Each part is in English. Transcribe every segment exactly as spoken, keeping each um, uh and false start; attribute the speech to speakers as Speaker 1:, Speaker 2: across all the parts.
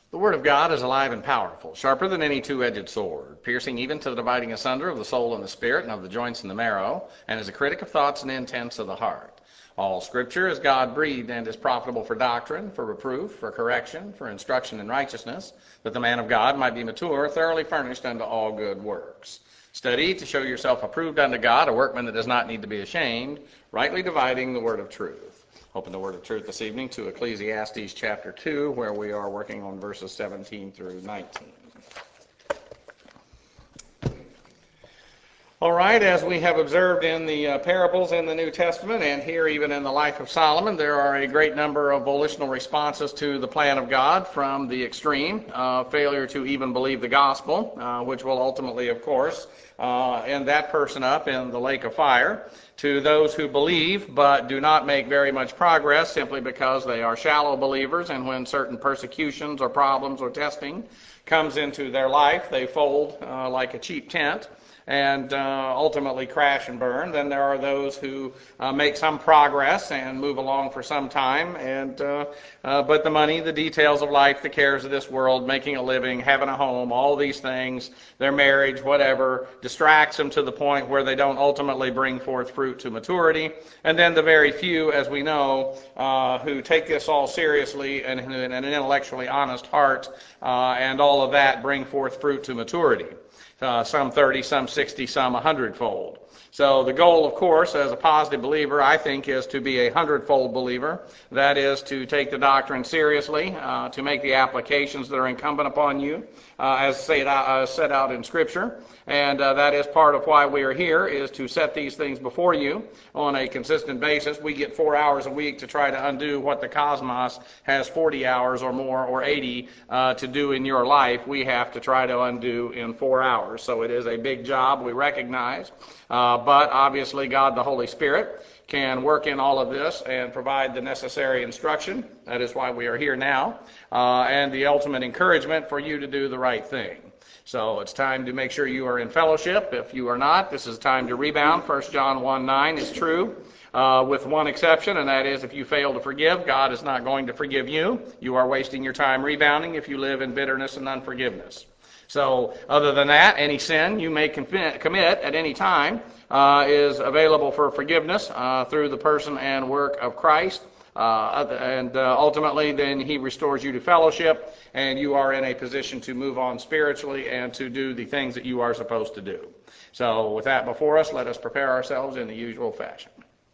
Speaker 1: The word of God is alive and powerful, sharper than any two-edged sword, piercing even to the dividing asunder of the soul and the spirit and of the joints and the marrow, and is a critic of thoughts and intents of the heart. All Scripture is God-breathed and is profitable for doctrine, for reproof, for correction, for instruction in righteousness, that the man of God might be mature, thoroughly furnished unto all good works. Study to show yourself approved unto God, a workman that does not need to be ashamed, rightly dividing the word of truth. Open the word of truth this evening to Ecclesiastes chapter two, where we are working on verses seventeen through nineteen. All right, as we have observed in the uh, parables in the New Testament, and here even in the life of Solomon, there are a great number of volitional responses to the plan of God, from the extreme uh, failure to even believe the gospel, uh, which will ultimately, of course, uh, end that person up in the lake of fire, to those who believe but do not make very much progress simply because they are shallow believers, and when certain persecutions or problems or testing comes into their life, they fold uh, like a cheap tent and uh, ultimately crash and burn. Then there are those who uh, make some progress and move along for some time, and uh, uh, but the money, the details of life, the cares of this world, making a living, having a home, all these things, their marriage, whatever, distracts them to the point where they don't ultimately bring forth fruit to maturity. And then the very few, as we know, uh, who take this all seriously and who in an intellectually honest heart uh, and all of that bring forth fruit to maturity. Uh, some thirty, some sixty, some a hundredfold. So the goal, of course, as a positive believer, I think, is to be a hundredfold believer. That is to take the doctrine seriously, uh, to make the applications that are incumbent upon you, uh, as set out, uh, set out in Scripture. And uh, that is part of why we are here, is to set these things before you on a consistent basis. We get four hours a week to try to undo what the cosmos has forty hours or more or eighty uh, to do in your life. We have to try to undo in four hours. So it is a big job, we recognize. Uh, but obviously God the Holy Spirit can work in all of this and provide the necessary instruction. That is why we are here now. Uh, and the ultimate encouragement for you to do the right thing. So it's time to make sure you are in fellowship. If you are not, this is time to rebound. First John one nine is true, uh, with one exception, and that is if you fail to forgive, God is not going to forgive you. You are wasting your time rebounding if you live in bitterness and unforgiveness. So other than that, any sin you may commit at any time uh, is available for forgiveness uh, through the person and work of Christ. Uh, and uh, ultimately, then he restores you to fellowship, and you are in a position to move on spiritually and to do the things that you are supposed to do. So with that before us, let us prepare ourselves in the usual fashion.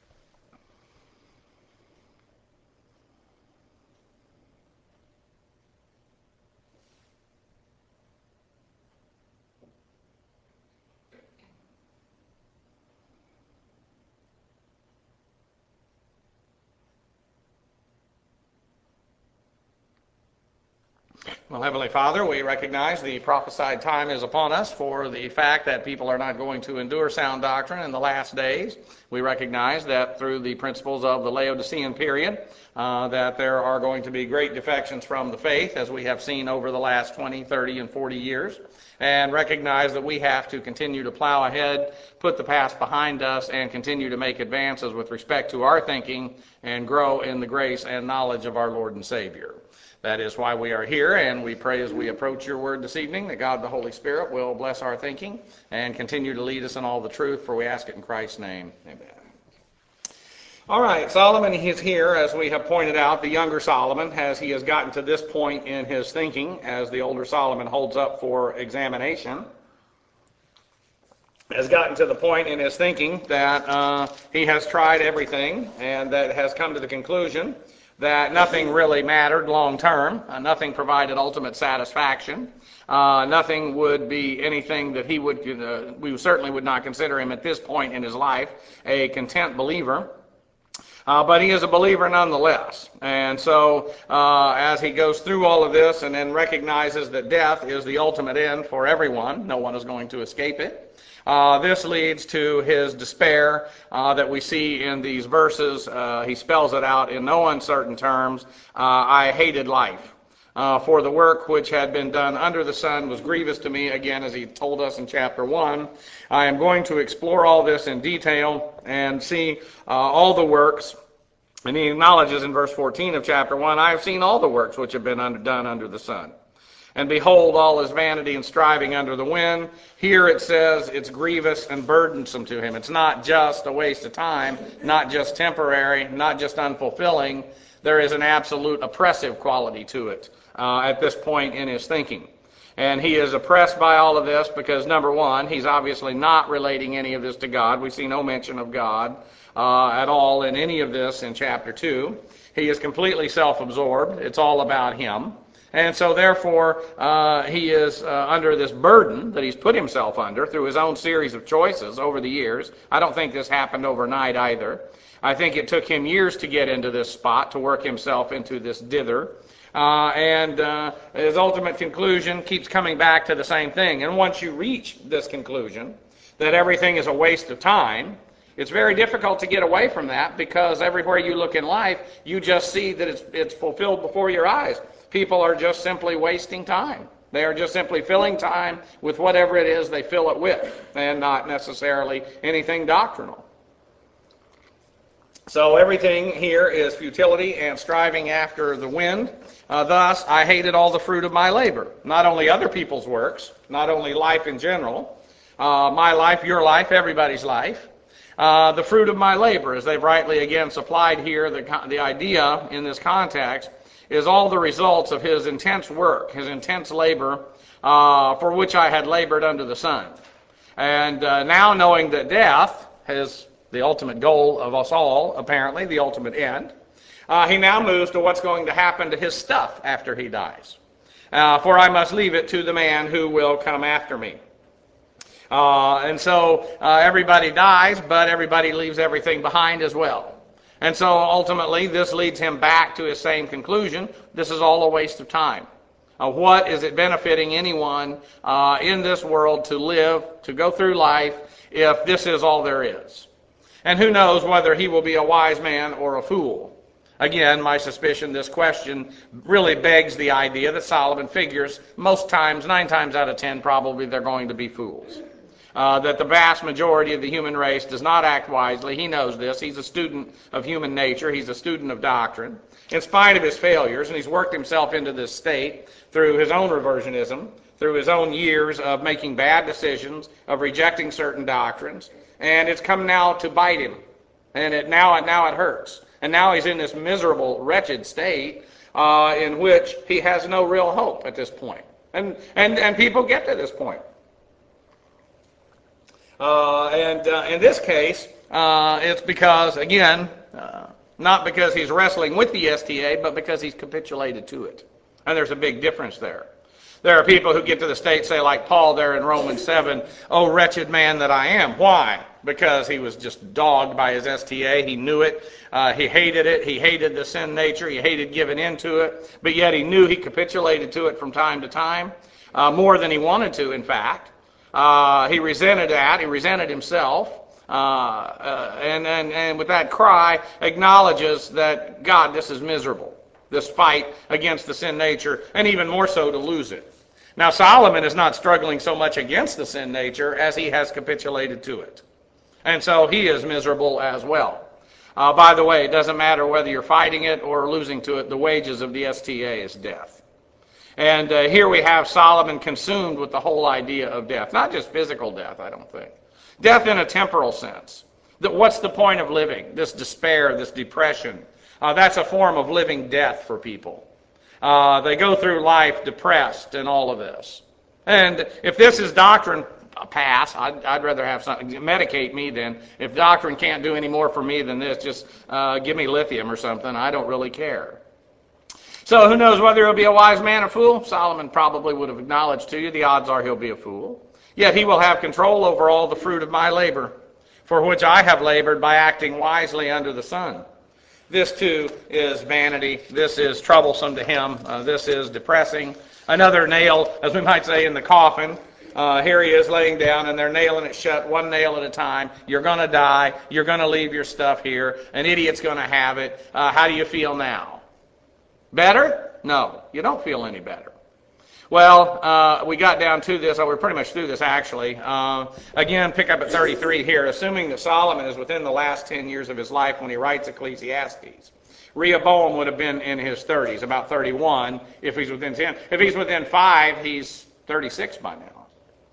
Speaker 1: Well, Heavenly Father, we recognize the prophesied time is upon us for the fact that people are not going to endure sound doctrine in the last days. We recognize that through the principles of the Laodicean period, uh, that there are going to be great defections from the faith, as we have seen over the last twenty, thirty, and forty years, and recognize that we have to continue to plow ahead, put the past behind us, and continue to make advances with respect to our thinking and grow in the grace and knowledge of our Lord and Savior. That is why we are here, and we pray as we approach your word this evening that God the Holy Spirit will bless our thinking and continue to lead us in all the truth, for we ask it in Christ's name. Amen. All right, Solomon is here, as we have pointed out, the younger Solomon, as he has gotten to this point in his thinking, as the older Solomon holds up for examination, has gotten to the point in his thinking that uh, he has tried everything and that has come to the conclusion that nothing really mattered long term, uh, nothing provided ultimate satisfaction, uh, nothing would be anything that he would, uh, we certainly would not consider him at this point in his life a content believer. Uh, but he is a believer nonetheless. And so uh, as he goes through all of this and then recognizes that death is the ultimate end for everyone, no one is going to escape it, Uh, this leads to his despair uh, that we see in these verses. Uh, he spells it out in no uncertain terms. Uh, I hated life. Uh, for the work which had been done under the sun was grievous to me, again, as he told us in chapter one. I am going to explore all this in detail and see uh, all the works. And he acknowledges in verse fourteen of chapter one, I have seen all the works which have been under, done under the sun. And behold, all is vanity and striving under the wind. Here it says it's grievous and burdensome to him. It's not just a waste of time, not just temporary, not just unfulfilling. There is an absolute oppressive quality to it uh, at this point in his thinking. And he is oppressed by all of this because, number one, he's obviously not relating any of this to God. We see no mention of God uh, at all in any of this in chapter two. He is completely self-absorbed. It's all about him. And so, therefore, uh, he is uh, under this burden that he's put himself under through his own series of choices over the years. I don't think this happened overnight either. I think it took him years to get into this spot, to work himself into this dither. Uh, and uh, his ultimate conclusion keeps coming back to the same thing. And once you reach this conclusion, that everything is a waste of time, it's very difficult to get away from that, because everywhere you look in life, you just see that it's, it's fulfilled before your eyes. People are just simply wasting time. They are just simply filling time with whatever it is they fill it with, and not necessarily anything doctrinal. So everything here is futility and striving after the wind. Uh, thus, I hated all the fruit of my labor. Not only other people's works, not only life in general, uh, my life, your life, everybody's life. Uh, the fruit of my labor, as they've rightly again supplied here, the, the idea in this context is all the results of his intense work, his intense labor, uh, for which I had labored under the sun. And uh, now knowing that death is the ultimate goal of us all, apparently, the ultimate end, uh, he now moves to what's going to happen to his stuff after he dies. Uh, for I must leave it to the man who will come after me. Uh, and so uh, everybody dies, but everybody leaves everything behind as well. And so ultimately this leads him back to his same conclusion. This is all a waste of time. Uh, what is it benefiting anyone uh, in this world to live, to go through life, if this is all there is? And who knows whether he will be a wise man or a fool? Again, my suspicion, this question really begs the idea that Solomon figures most times, nine times out of ten, probably they're going to be fools. Uh, that the vast majority of the human race does not act wisely. He knows this. He's a student of human nature. He's a student of doctrine. In spite of his failures, and he's worked himself into this state through his own reversionism, through his own years of making bad decisions, of rejecting certain doctrines, and it's come now to bite him. And it now, now it hurts. And now he's in this miserable, wretched state uh, in which he has no real hope at this point. And, and, and people get to this point. Uh, and uh, in this case, uh, it's because, again, uh, not because he's wrestling with the S T A, but because he's capitulated to it. And there's a big difference there. There are people who get to the state, say like Paul there in Romans seven, "Oh, wretched man that I am." Why? Because he was just dogged by his S T A. He knew it. Uh, he hated it. He hated the sin nature. He hated giving into it. But yet he knew he capitulated to it from time to time, uh, more than he wanted to, in fact. Uh, he resented that. He resented himself. Uh, uh, and, and, and with that cry, acknowledges that, God, this is miserable. This fight against the sin nature, and even more so to lose it. Now, Solomon is not struggling so much against the sin nature as he has capitulated to it. And so he is miserable as well. Uh, by the way, it doesn't matter whether you're fighting it or losing to it. The wages of the S T A is death. And uh, here we have Solomon consumed with the whole idea of death. Not just physical death, I don't think. Death in a temporal sense. That what's the point of living? This despair, this depression. Uh, that's a form of living death for people. Uh, they go through life depressed and all of this. And if this is doctrine, pass. I'd, I'd rather have something. Medicate me then. If doctrine can't do any more for me than this, just uh, give me lithium or something. I don't really care. So who knows whether he'll be a wise man or fool? Solomon probably would have acknowledged to you the odds are he'll be a fool. Yet he will have control over all the fruit of my labor, for which I have labored by acting wisely under the sun. This too is vanity. This is troublesome to him. Uh, this is depressing. Another nail, as we might say, in the coffin. Uh, here he is laying down, and they're nailing it shut one nail at a time. You're going to die. You're going to leave your stuff here. An idiot's going to have it. Uh, how do you feel now? Better? No, you don't feel any better. Well, uh, we got down to this. Oh, we're pretty much through this, actually. Uh, again, pick up at thirty-three here. Assuming that Solomon is within the last ten years of his life when he writes Ecclesiastes. Rehoboam would have been in his thirties, about thirty-one if he's within ten. If he's within five, he's thirty-six by now.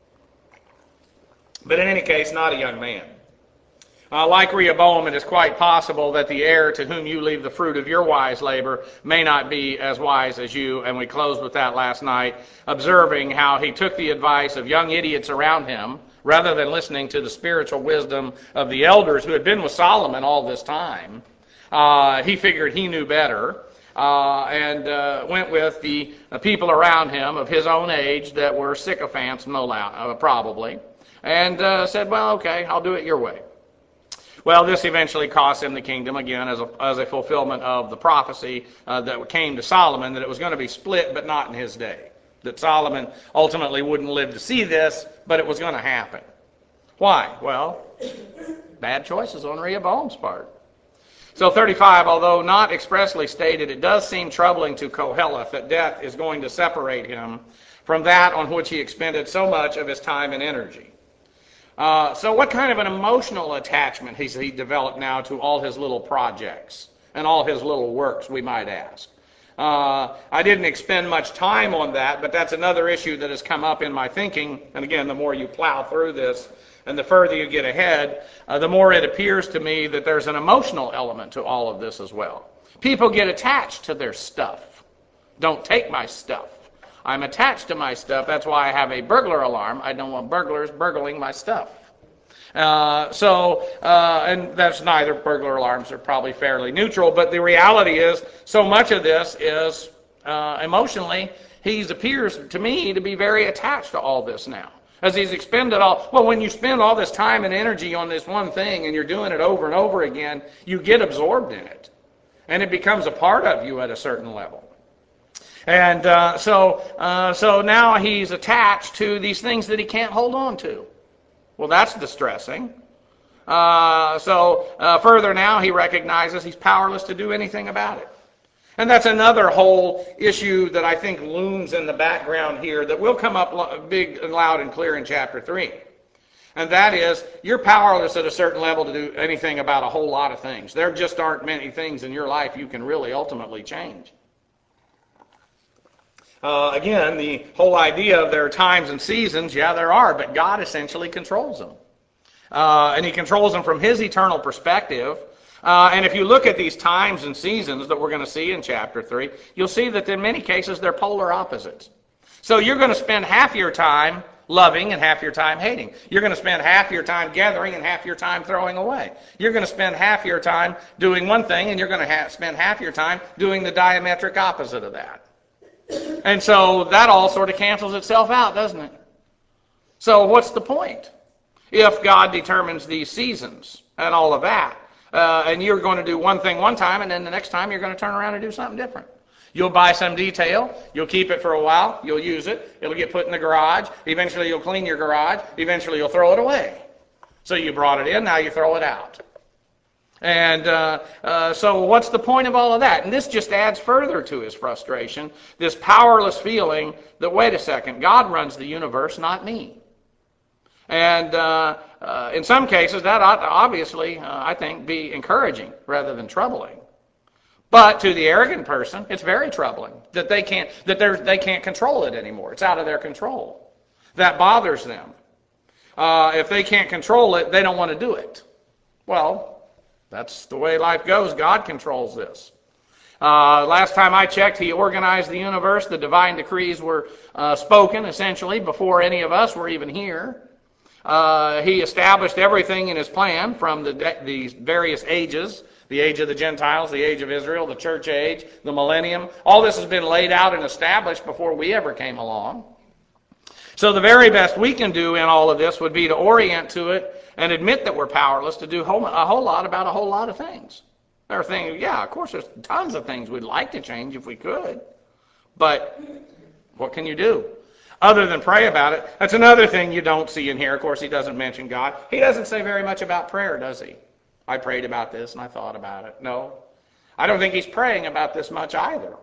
Speaker 1: But in any case, not a young man. Uh, like Rehoboam, it is quite possible that the heir to whom you leave the fruit of your wise labor may not be as wise as you, and we closed with that last night, observing how he took the advice of young idiots around him, rather than listening to the spiritual wisdom of the elders who had been with Solomon all this time. Uh, he figured he knew better, uh, and uh, went with the uh, people around him of his own age that were sycophants, no doubt, uh, probably, and uh, said, well, okay, I'll do it your way. Well, this eventually cost him the kingdom, again, as a, as a fulfillment of the prophecy uh, that came to Solomon, that it was going to be split, but not in his day. That Solomon ultimately wouldn't live to see this, but it was going to happen. Why? Well, bad choices on Rehoboam's part. So thirty-five, although not expressly stated, it does seem troubling to Koheleth that death is going to separate him from that on which he expended so much of his time and energy. Uh, so what kind of an emotional attachment has he developed now to all his little projects and all his little works, we might ask? Uh, I didn't expend much time on that, but that's another issue that has come up in my thinking. And again, the more you plow through this and the further you get ahead, uh, the more it appears to me that there's an emotional element to all of this as well. People get attached to their stuff. Don't take my stuff. I'm attached to my stuff. That's why I have a burglar alarm. I don't want burglars burgling my stuff. Uh, so, uh, and that's neither. Burglar alarms are probably fairly neutral, but the reality is so much of this is uh, emotionally, he appears to me to be very attached to all this now. As he's expended all, well, when you spend all this time and energy on this one thing and you're doing it over and over again, you get absorbed in it. And it becomes a part of you at a certain level. And uh, so uh, so now he's attached to these things that he can't hold on to. Well, that's distressing. Uh, so uh, further now, he recognizes he's powerless to do anything about it. And that's another whole issue that I think looms in the background here that will come up big and loud and clear in chapter three. And that is, you're powerless at a certain level to do anything about a whole lot of things. There just aren't many things in your life you can really ultimately change. Uh, again, the whole idea of there are times and seasons, yeah, there are, but God essentially controls them. Uh, and he controls them from his eternal perspective. Uh, and if you look at these times and seasons that we're going to see in chapter three, you'll see that in many cases they're polar opposites. So you're going to spend half your time loving and half your time hating. You're going to spend half your time gathering and half your time throwing away. You're going to spend half your time doing one thing and you're going to ha- spend half your time doing the diametric opposite of that. And so that all sort of cancels itself out, doesn't it? So what's the point? If God determines these seasons and all of that, uh, and you're going to do one thing one time, and then the next time you're going to turn around and do something different. You'll buy some detail, you'll keep it for a while, you'll use it, it'll get put in the garage, eventually you'll clean your garage, eventually you'll throw it away. So you brought it in, now you throw it out. And uh, uh, so what's the point of all of that? And this just adds further to his frustration, this powerless feeling that, wait a second, God runs the universe, not me. And uh, uh, in some cases, that ought to obviously, uh, I think, be encouraging rather than troubling. But to the arrogant person, it's very troubling that they can't that they they can't control it anymore. It's out of their control. That bothers them. Uh, if they can't control it, they don't want to do it. Well, that's the way life goes. God controls this. Uh, last time I checked, he organized the universe. The divine decrees were uh, spoken, essentially, before any of us were even here. Uh, he established everything in his plan from the, the various ages, the age of the Gentiles, the age of Israel, the church age, the millennium. All this has been laid out and established before we ever came along. So the very best we can do in all of this would be to orient to it and admit that we're powerless to do a whole lot about a whole lot of things. There are things, yeah, of course there's tons of things we'd like to change if we could. But what can you do? Other than pray about it. That's another thing you don't see in here. Of course, he doesn't mention God. He doesn't say very much about prayer, does he? I prayed about this and I thought about it. No. I don't think he's praying about this much either.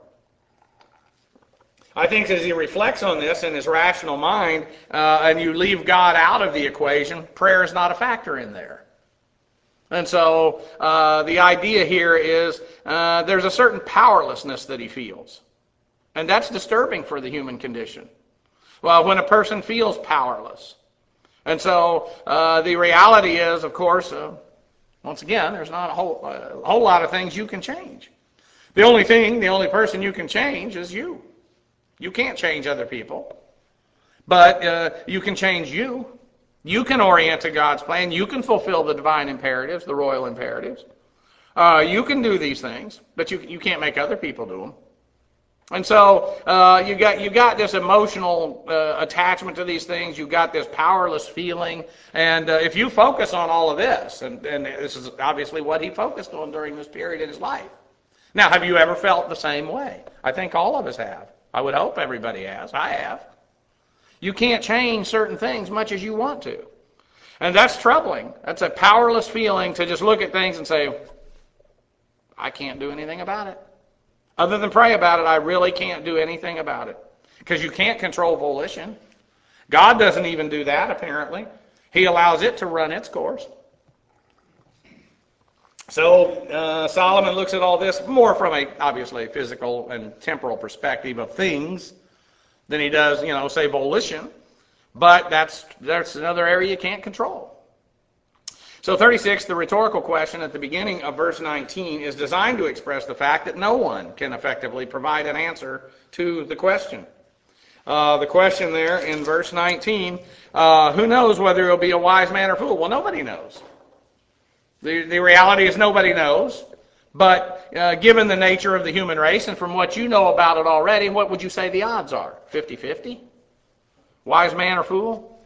Speaker 1: I think as he reflects on this in his rational mind, uh, and you leave God out of the equation, prayer is not a factor in there. And so uh, the idea here is uh, there's a certain powerlessness that he feels. And that's disturbing for the human condition. Well, when a person feels powerless. And so uh, the reality is, of course, uh, once again, there's not a whole, a whole lot of things you can change. The only thing, the only person you can change is you. You can't change other people. But uh, you can change you. You can orient to God's plan. You can fulfill the divine imperatives, the royal imperatives. Uh, you can do these things, but you you can't make other people do them. And so uh, you got you got this emotional uh, attachment to these things. You got this powerless feeling, and uh, if you focus on all of this, and, and this is obviously what he focused on during this period in his life. Now, have you ever felt the same way? I think all of us have. I would hope everybody has. I have. You can't change certain things much as you want to. And that's troubling. That's a powerless feeling to just look at things and say, I can't do anything about it. Other than pray about it, I really can't do anything about it. Because you can't control volition. God doesn't even do that, apparently. He allows it to run its course. So uh, Solomon looks at all this more from a, obviously, physical and temporal perspective of things than he does, you know, say volition. But that's that's another area you can't control. So thirty-six, the rhetorical question at the beginning of verse nineteen is designed to express the fact that no one can effectively provide an answer to the question. Uh, the question there in verse nineteen, uh, who knows whether he'll be a wise man or fool? Well, nobody knows. The, the reality is nobody knows. But uh, given the nature of the human race and from what you know about it already, what would you say the odds are? fifty-fifty? Wise man or fool?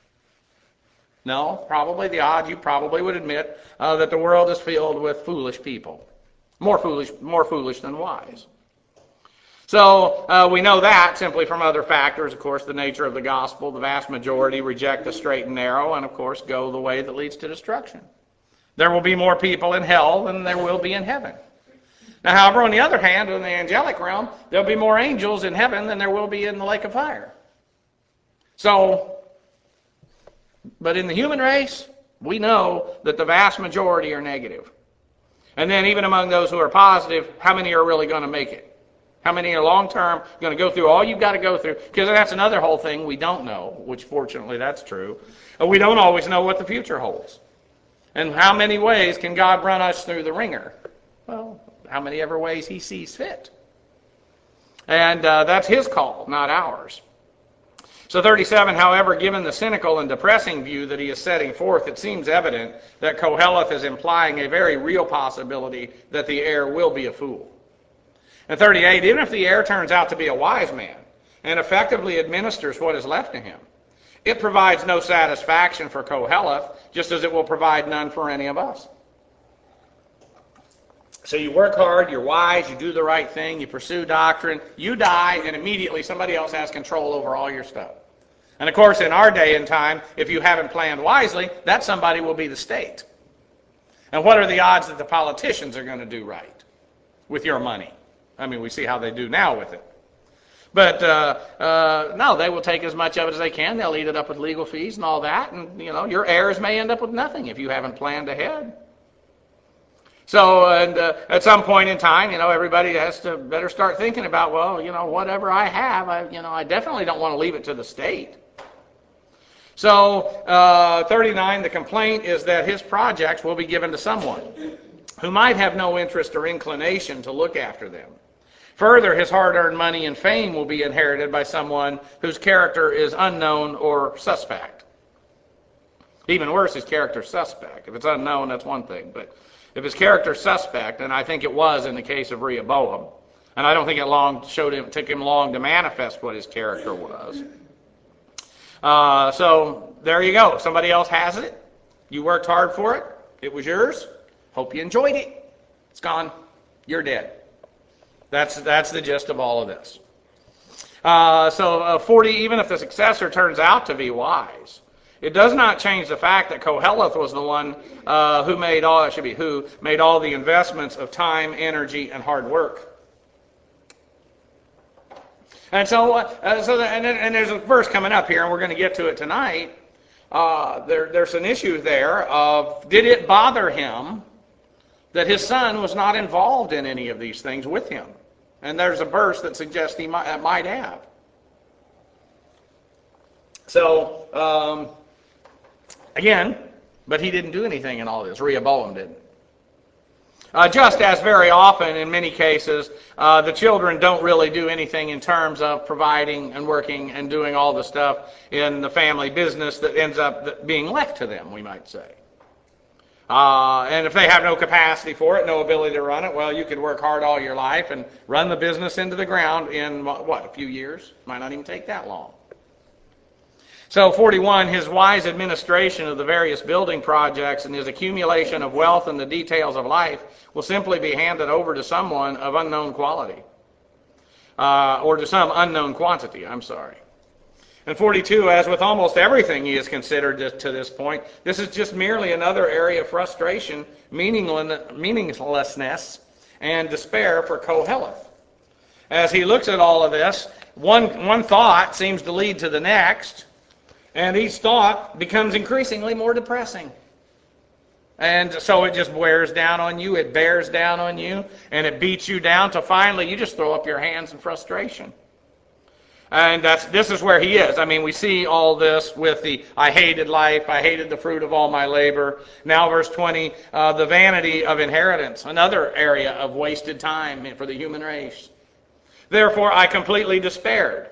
Speaker 1: No, probably the odds, you probably would admit uh, that the world is filled with foolish people. More foolish, more foolish than wise. So uh, we know that simply from other factors. Of course, the nature of the gospel, the vast majority reject the straight and narrow and, of course, go the way that leads to destruction. There will be more people in hell than there will be in heaven. Now, however, on the other hand, in the angelic realm, there'll be more angels in heaven than there will be in the lake of fire. So, but in the human race, we know that the vast majority are negative. And then even among those who are positive, how many are really going to make it? How many are long-term going to go through all you've got to go through? Because that's another whole thing we don't know, which fortunately that's true. We don't always know what the future holds. And how many ways can God run us through the ringer? Well, how many ever ways he sees fit. And uh, that's his call, not ours. So thirty-seven, however, given the cynical and depressing view that he is setting forth, it seems evident that Koheleth is implying a very real possibility that the heir will be a fool. And thirty-eight, even if the heir turns out to be a wise man and effectively administers what is left to him, it provides no satisfaction for Koheleth, just as it will provide none for any of us. So you work hard, you're wise, you do the right thing, you pursue doctrine, you die, and immediately somebody else has control over all your stuff. And of course, in our day and time, if you haven't planned wisely, that somebody will be the state. And what are the odds that the politicians are going to do right with your money? I mean, we see how they do now with it. But uh, uh, no, they will take as much of it as they can. They'll eat it up with legal fees and all that. And, you know, your heirs may end up with nothing if you haven't planned ahead. So, and uh, at some point in time, you know, everybody has to better start thinking about, well, you know, whatever I have, I, you know, I definitely don't want to leave it to the state. So, uh, thirty-nine, the complaint is that his projects will be given to someone who might have no interest or inclination to look after them. Further, his hard-earned money and fame will be inherited by someone whose character is unknown or suspect. Even worse, his character is suspect. If it's unknown, that's one thing. But if his character is suspect, and I think it was in the case of Rehoboam, and I don't think it long showed him, took him long to manifest what his character was. Uh, so there you go. Somebody else has it. You worked hard for it. It was yours. Hope you enjoyed it. It's gone. You're dead. That's that's the gist of all of this. Uh, so uh, forty, even if the successor turns out to be wise, it does not change the fact that Koheleth was the one uh, who made all, it should be who, made all the investments of time, energy, and hard work. And so, uh, so the, and, and there's a verse coming up here, and we're going to get to it tonight. uh, there, there's an issue there of, did it bother him that his son was not involved in any of these things with him? And there's a verse that suggests he might, might have. So, um, again, but he didn't do anything in all this. Rehoboam didn't. Uh, just as very often, in many cases, uh, the children don't really do anything in terms of providing and working and doing all the stuff in the family business that ends up being left to them, we might say. Uh, and if they have no capacity for it, no ability to run it, well, you could work hard all your life and run the business into the ground in, what, a few years? Might not even take that long. So forty-one, his wise administration of the various building projects and his accumulation of wealth and the details of life will simply be handed over to someone of unknown quality, uh, or to some unknown quantity, I'm sorry. And forty-two, as with almost everything he has considered to this point, this is just merely another area of frustration, meaninglessness, and despair for Koheleth. As he looks at all of this, one, one thought seems to lead to the next, and each thought becomes increasingly more depressing. And so it just wears down on you, it bears down on you, and it beats you down till finally you just throw up your hands in frustration. And that's this is where he is. I mean, we see all this with the, I hated life, I hated the fruit of all my labor. Now verse twenty, uh, the vanity of inheritance, another area of wasted time for the human race. Therefore I completely despaired.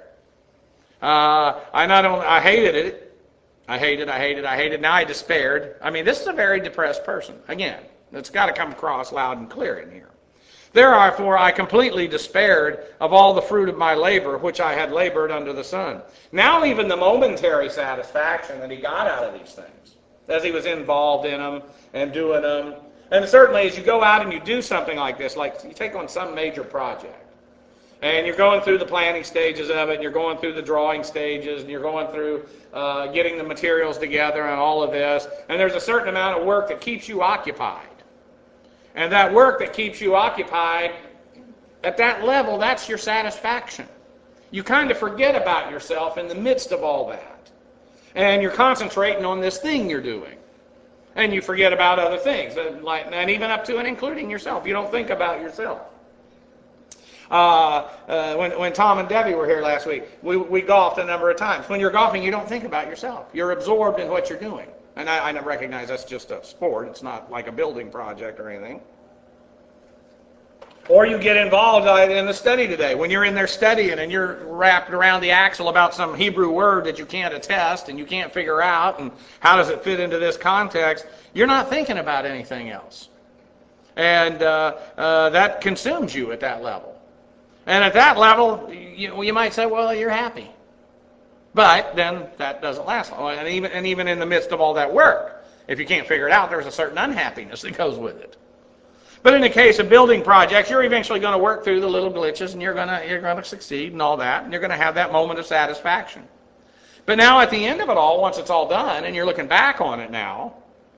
Speaker 1: Uh, I not only, I hated it, I hated, I hated, I hated, now I despaired. I mean, this is a very depressed person. Again, it's got to come across loud and clear in here. Therefore I completely despaired of all the fruit of my labor, which I had labored under the sun. Now even the momentary satisfaction that he got out of these things, as he was involved in them and doing them, and certainly as you go out and you do something like this, like you take on some major project, and you're going through the planning stages of it, and you're going through the drawing stages, and you're going through uh, getting the materials together and all of this, and there's a certain amount of work that keeps you occupied. And that work that keeps you occupied, at that level, that's your satisfaction. You kind of forget about yourself in the midst of all that. And you're concentrating on this thing you're doing. And you forget about other things, and, like, and even up to and including yourself. You don't think about yourself. Uh, uh, when, when Tom and Debbie were here last week, we, we golfed a number of times. When you're golfing, you don't think about yourself. You're absorbed in what you're doing. And I, I recognize that's just a sport. It's not like a building project or anything. Or you get involved in the study today. When you're in there studying and you're wrapped around the axle about some Hebrew word that you can't attest and you can't figure out and how does it fit into this context, you're not thinking about anything else. And uh, uh, that consumes you at that level. And at that level, you, you might say, well, you're happy. But then that doesn't last long. And even, and even in the midst of all that work, if you can't figure it out, there's a certain unhappiness that goes with it. But in the case of building projects, you're eventually going to work through the little glitches, and you're going to you're going to succeed and all that, and you're going to have that moment of satisfaction. But now at the end of it all, once it's all done, and you're looking back on it now,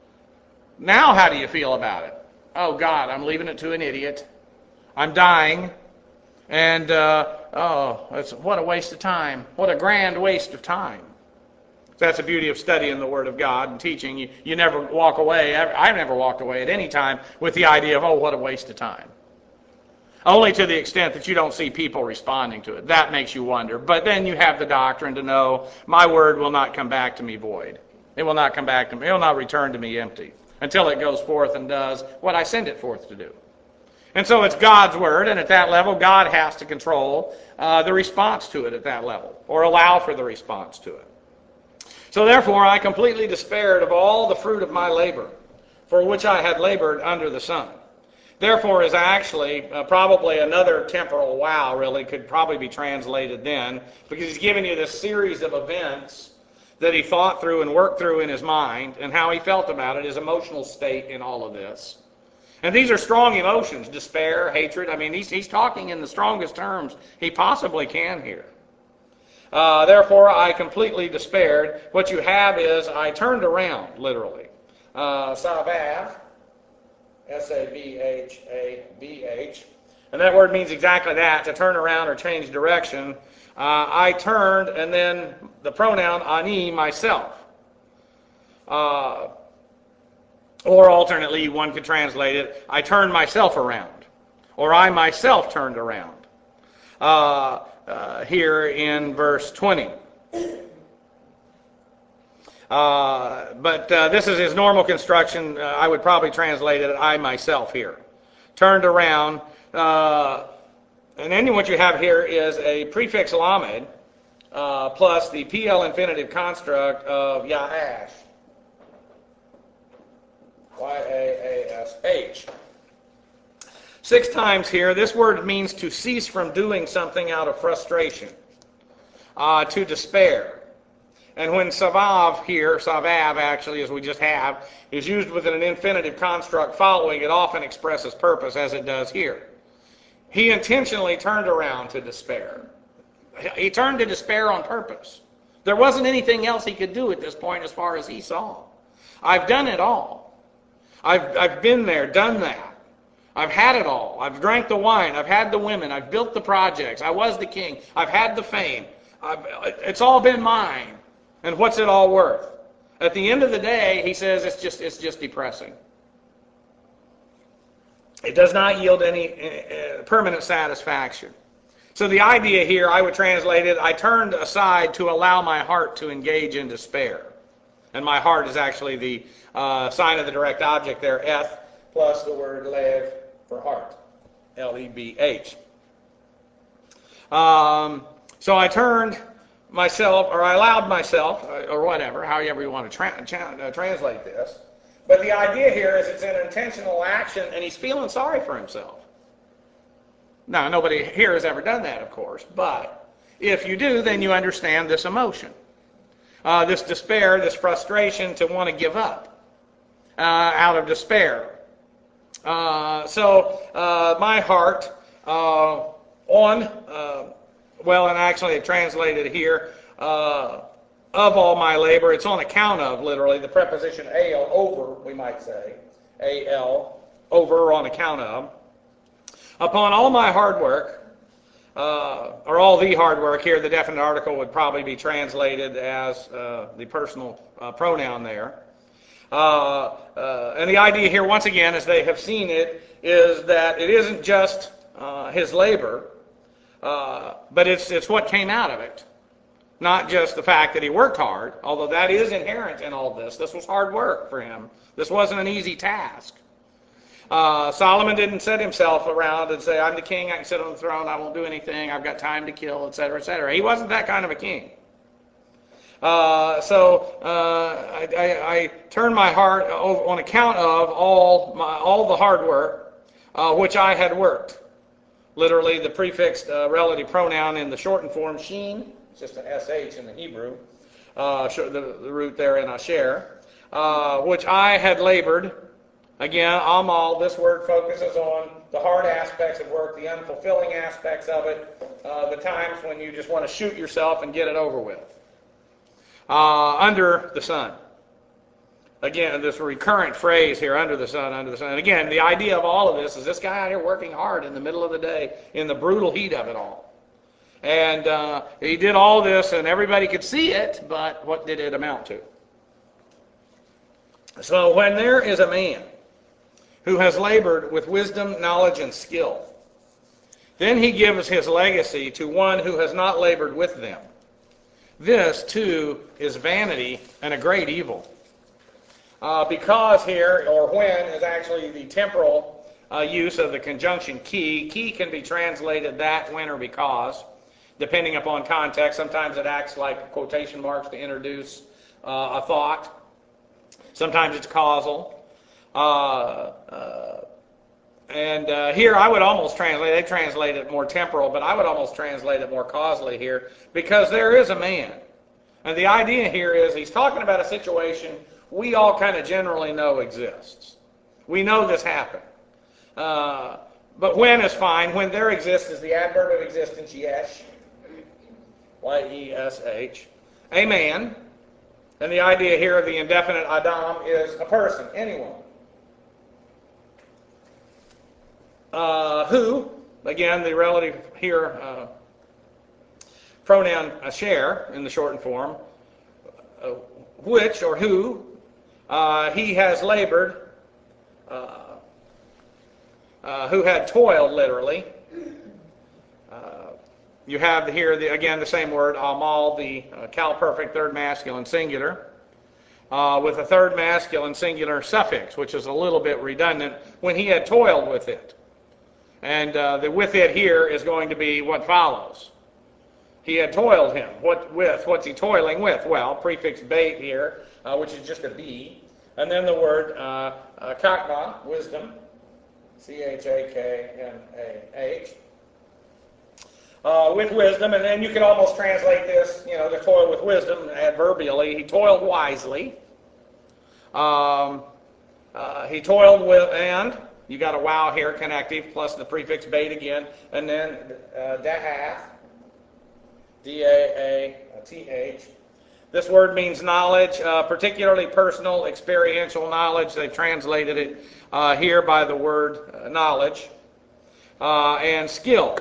Speaker 1: now how do you feel about it? Oh, God, I'm leaving it to an idiot. I'm dying. And, uh, oh, that's, what a waste of time. What a grand waste of time. That's the beauty of studying the Word of God and teaching. You, you never walk away. I've never walked away at any time with the idea of, oh, what a waste of time. Only to the extent that you don't see people responding to it. That makes you wonder. But then you have the doctrine to know, my word will not come back to me void. It will not come back to me. It will not return to me empty until it goes forth and does what I send it forth to do. And so it's God's word, and at that level, God has to control uh, the response to it at that level, or allow for the response to it. So therefore, I completely despaired of all the fruit of my labor, for which I had labored under the sun. Therefore is actually uh, probably another temporal wow, really, could probably be translated then, because he's giving you this series of events that he thought through and worked through in his mind, and how he felt about it, his emotional state in all of this. And these are strong emotions, despair, hatred. I mean, he's, he's talking in the strongest terms he possibly can here. Uh, therefore, I completely despaired. What you have is, I turned around, literally. Uh, Savav, S A V H A V H. And that word means exactly that, to turn around or change direction. Uh, I turned, and then the pronoun ani, myself. Uh, or alternately, one could translate it, I turned myself around, or I myself turned around. Uh, uh, here in verse twenty. Uh, but uh, this is his normal construction. Uh, I would probably translate it, I myself here. Turned around. Uh, and then what you have here is a prefix lamed uh, plus the P L infinitive construct of Yahash. Y A A S H. Six times here, this word means to cease from doing something out of frustration, uh, to despair. And when savav here, savav actually, as we just have, is used with an infinitive construct following, it often expresses purpose, as it does here. He intentionally turned around to despair. He turned to despair on purpose. There wasn't anything else he could do at this point as far as he saw. I've done it all. I've, I've been there, done that. I've had it all. I've drank the wine. I've had the women. I've built the projects. I was the king. I've had the fame. I've, it's all been mine. And what's it all worth? At the end of the day, he says it's just it's just depressing. It does not yield any uh, permanent satisfaction. So the idea here, I would translate it, I turned aside to allow my heart to engage in despair. And my heart is actually the uh, sign of the direct object there, eth, plus the word lev for heart, L E B H. Um, so I turned myself, or I allowed myself, or whatever, however you want to tra- tra- uh, translate this. But the idea here is it's an intentional action, and he's feeling sorry for himself. Now, nobody here has ever done that, of course, but if you do, then you understand this emotion. Uh, this despair, this frustration to want to give up uh, out of despair. Uh, so uh, my heart uh, on, uh, well, and actually it translated here, uh, of all my labor, it's on account of, literally, the preposition al, over, we might say, al, over or on account of, upon all my hard work, uh, or all the hard work here, the definite article would probably be translated as uh, the personal uh, pronoun there. Uh, uh, and the idea here, once again, as they have seen it, is that it isn't just uh, his labor, uh, but it's it's what came out of it. Not just the fact that he worked hard, although that is inherent in all this. This was hard work for him. This wasn't an easy task. Uh, Solomon didn't set himself around and say, I'm the king, I can sit on the throne, I won't do anything, I've got time to kill, et cetera, et cetera. He wasn't that kind of a king. Uh, so uh, I, I, I turned my heart on account of all my, all the hard work uh, which I had worked. Literally, the prefixed uh, relative pronoun in the shortened form, sheen, it's just an S H in the Hebrew, uh, the, the root there in asher, uh, which I had labored. Again, amal, this word focuses on the hard aspects of work, the unfulfilling aspects of it, uh, the times when you just want to shoot yourself and get it over with. Uh, under the sun. Again, this recurrent phrase here, under the sun, under the sun. And again, the idea of all of this is this guy out here working hard in the middle of the day, in the brutal heat of it all. And uh, he did all this, and everybody could see it, but what did it amount to? So when there is a man who has labored with wisdom, knowledge, and skill, then he gives his legacy to one who has not labored with them. This, too, is vanity and a great evil. Uh, because here, or when, is actually the temporal uh, use of the conjunction key. Key can be translated that, when, or because, depending upon context. Sometimes it acts like quotation marks to introduce uh, a thought. Sometimes it's causal. Uh, uh, and uh, here I would almost translate, they translate it more temporal, but I would almost translate it more causally here, because there is a man. And the idea here is he's talking about a situation we all kind of generally know exists. We know this happened. Uh, but when is fine. When there exists is the adverb of existence, yesh, Y E S H, a man. And the idea here of the indefinite Adam is a person, anyone. Uh, who, again, the relative here, uh, pronoun asher in the shortened form, uh, which or who Uh, he has labored, uh, uh, who had toiled, literally. Uh, you have here, the, again, the same word, amal, the uh, cal-perfect third masculine singular, uh, with a third masculine singular suffix, which is a little bit redundant, when he had toiled with it. And uh, the with it here is going to be what follows. He had toiled him. What with? What's he toiling with? Well, prefix bait here, uh, which is just a B. And then the word uh, uh, chakma, wisdom, C H A K M A H. Uh, with wisdom, and then you can almost translate this, you know, to toil with wisdom adverbially. He toiled wisely. Um, uh, he toiled with, and you got a wow here, connective, plus the prefix bait again, and then uh, dahath, D A A T H. This word means knowledge, uh, particularly personal, experiential knowledge. They've translated it uh, here by the word uh, knowledge, uh, and skill.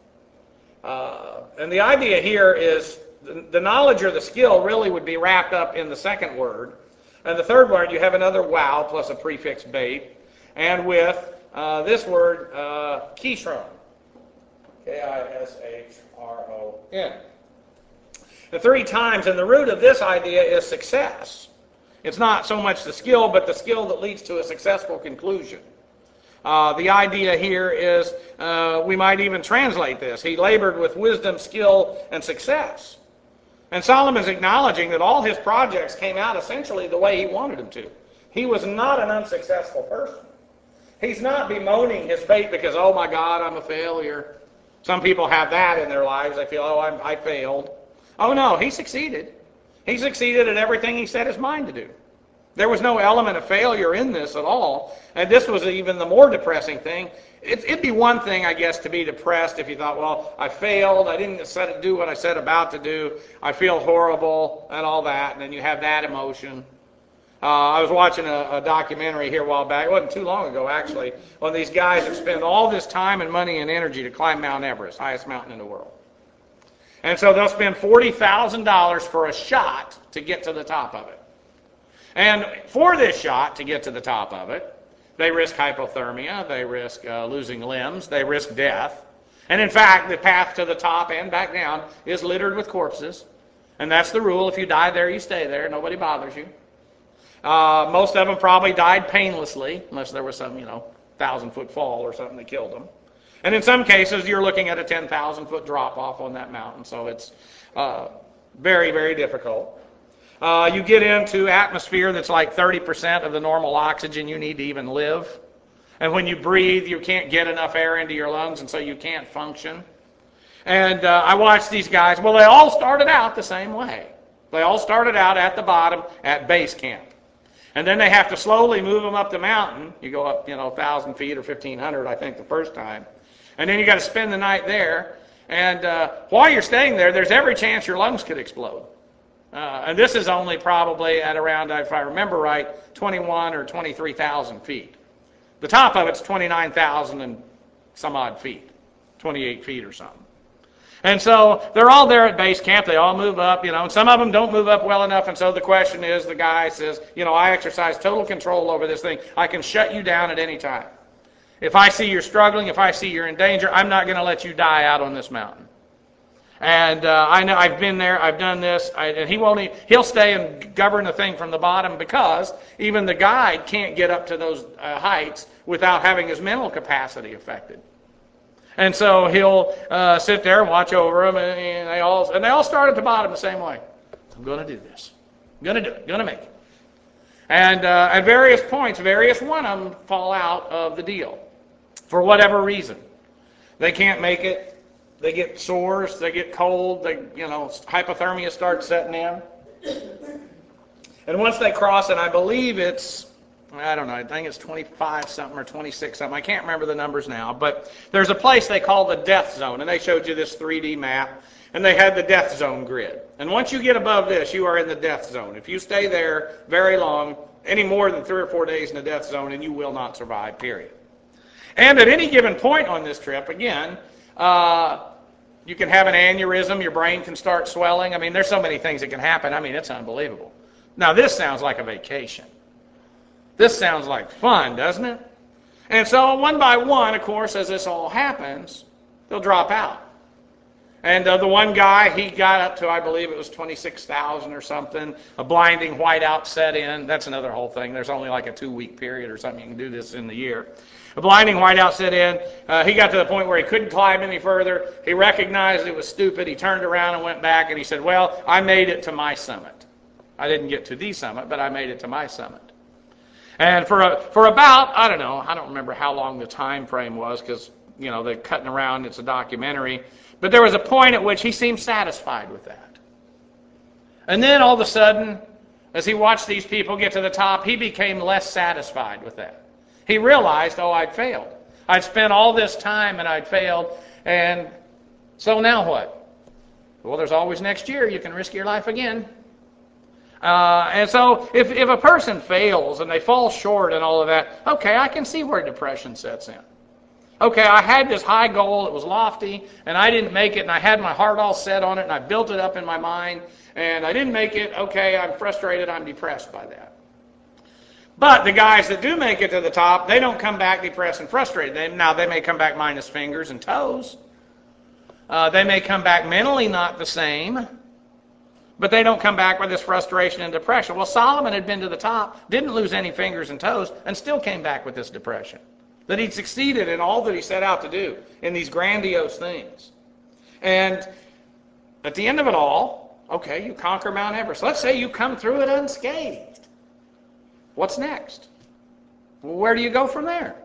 Speaker 1: Uh, and the idea here is the, the knowledge or the skill really would be wrapped up in the second word. And the third word, you have another wow plus a prefix bait. And with uh, this word, uh, kishron, K I S H R O N. The three times, and the root of this idea is success. It's not so much the skill, but the skill that leads to a successful conclusion. Uh, the idea here is, uh, we might even translate this. He labored with wisdom, skill, and success. And Solomon's acknowledging that all his projects came out essentially the way he wanted them to. He was not an unsuccessful person. He's not bemoaning his fate because, oh my God, I'm a failure. Some people have that in their lives. They feel, oh, I'm, I failed. Oh no, he succeeded. He succeeded at everything he set his mind to do. There was no element of failure in this at all. And this was even the more depressing thing. It, it'd be one thing, I guess, to be depressed if you thought, well, I failed. I didn't set, do what I said about to do. I feel horrible and all that. And then you have that emotion. Uh, I was watching a, a documentary here a while back. It wasn't too long ago, actually, on these guys that spend all this time and money and energy to climb Mount Everest, highest mountain in the world. And so they'll spend forty thousand dollars for a shot to get to the top of it. And for this shot, to get to the top of it, they risk hypothermia, they risk uh, losing limbs, they risk death. And in fact, the path to the top and back down is littered with corpses. And that's the rule. If you die there, you stay there. Nobody bothers you. Uh, most of them probably died painlessly, unless there was some, you know, thousand-foot fall or something that killed them. And in some cases, you're looking at a ten thousand foot drop-off on that mountain. So it's uh, very, very difficult. Uh, you get into atmosphere that's like thirty percent of the normal oxygen you need to even live. And when you breathe, you can't get enough air into your lungs, and so you can't function. And uh, I watched these guys. Well, they all started out the same way. They all started out at the bottom at base camp. And then they have to slowly move them up the mountain. You go up, you know, one thousand feet or fifteen hundred, I think, the first time. And then you got to spend the night there. And uh, while you're staying there, there's every chance your lungs could explode. Uh, and this is only probably at around, if I remember right, twenty-one or twenty-three thousand feet. The top of it's twenty-nine thousand and some odd feet, twenty-eight feet or something. And so they're all there at base camp. They all move up, you know, and some of them don't move up well enough. And so the question is, the guy says, you know, I exercise total control over this thing. I can shut you down at any time. If I see you're struggling, if I see you're in danger, I'm not going to let you die out on this mountain. And uh, I know I've been there, I've done this, I, and he won't. He'll stay and govern the thing from the bottom because even the guide can't get up to those uh, heights without having his mental capacity affected. And so he'll uh, sit there and watch over them, and, and they all and they all start at the bottom the same way. I'm going to do this. I'm going to do it. I'm going to make it. And uh, at various points, various one of them fall out of the deal for whatever reason. They can't make it. They get sores, they get cold, they, you know, hypothermia starts setting in. And once they cross, and I believe it's, I don't know, I think it's twenty-five something or twenty-six something, I can't remember the numbers now, but there's a place they call the death zone, and they showed you this three D map, and they had the death zone grid. And once you get above this, you are in the death zone. If you stay there very long, any more than three or four days in the death zone, and you will not survive, period. And at any given point on this trip, again, uh, you can have an aneurysm, your brain can start swelling. I mean, there's so many things that can happen. I mean, it's unbelievable. Now, this sounds like a vacation. This sounds like fun, doesn't it? And so one by one, of course, as this all happens, they'll drop out. And uh, the one guy, he got up to, I believe it was twenty-six thousand or something. A blinding whiteout set in. That's another whole thing. There's only like a two-week period or something. You can do this in the year. A blinding whiteout set in. Uh, he got to the point where he couldn't climb any further. He recognized it was stupid. He turned around and went back, and he said, well, I made it to my summit. I didn't get to the summit, but I made it to my summit. And for a, for about, I don't know, I don't remember how long the time frame was because, you know, they're cutting around. It's a documentary. But there was a point at which he seemed satisfied with that. And then all of a sudden, as he watched these people get to the top, he became less satisfied with that. He realized, oh, I'd failed. I'd spent all this time and I'd failed. And so now what? Well, there's always next year. You can risk your life again. Uh, and so if, if a person fails and they fall short and all of that, okay, I can see where depression sets in. Okay, I had this high goal, it was lofty, and I didn't make it, and I had my heart all set on it, and I built it up in my mind, and I didn't make it. Okay, I'm frustrated, I'm depressed by that. But the guys that do make it to the top, they don't come back depressed and frustrated. They, now, they may come back minus fingers and toes. Uh, they may come back mentally not the same, but they don't come back with this frustration and depression. Well, Solomon had been to the top, didn't lose any fingers and toes, and still came back with this depression. That he'd succeeded in all that he set out to do, in these grandiose things. And at the end of it all, okay, you conquer Mount Everest. Let's say you come through it unscathed. What's next? Well, where do you go from there?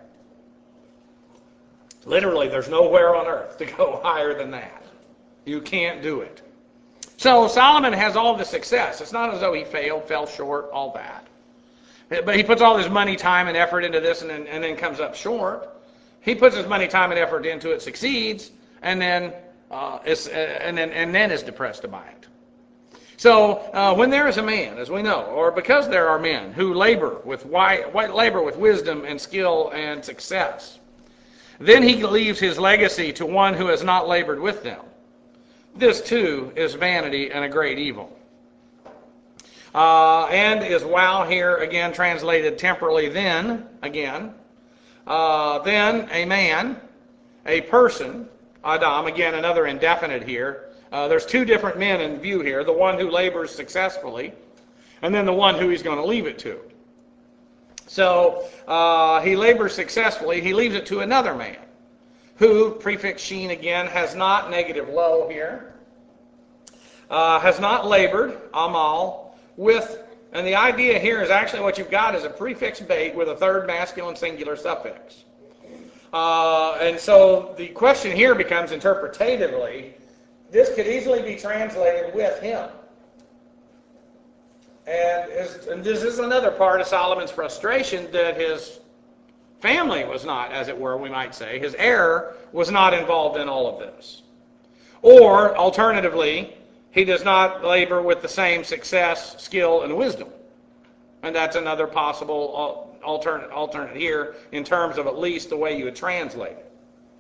Speaker 1: Literally, there's nowhere on earth to go higher than that. You can't do it. So Solomon has all the success. It's not as though he failed, fell short, all that. But he puts all his money, time, and effort into this and then, and then comes up short. He puts his money, time, and effort into it, succeeds, and then uh, is, uh, and then and then is depressed by it. So uh, when there is a man, as we know, or because there are men who labor with wide, labor with wisdom and skill and success, then he leaves his legacy to one who has not labored with them. This too is vanity and a great evil. Uh, and is wow here again translated temporally then, again. Uh, then a man, a person, Adam, again another indefinite here. Uh, there's two different men in view here, the one who labors successfully, and then the one who he's going to leave it to. So uh, he labors successfully, he leaves it to another man, who, prefix sheen again, has not, negative low here, uh, has not labored, amal, with, and the idea here is actually what you've got is a prefix bait with a third masculine singular suffix. Uh, and so the question here becomes interpretatively, this could easily be translated with him. And, is, and this is another part of Solomon's frustration, that his family was not, as it were, we might say, his heir was not involved in all of this. Or, alternatively, he does not labor with the same success, skill, and wisdom. And that's another possible alternate, alternate here in terms of at least the way you would translate it.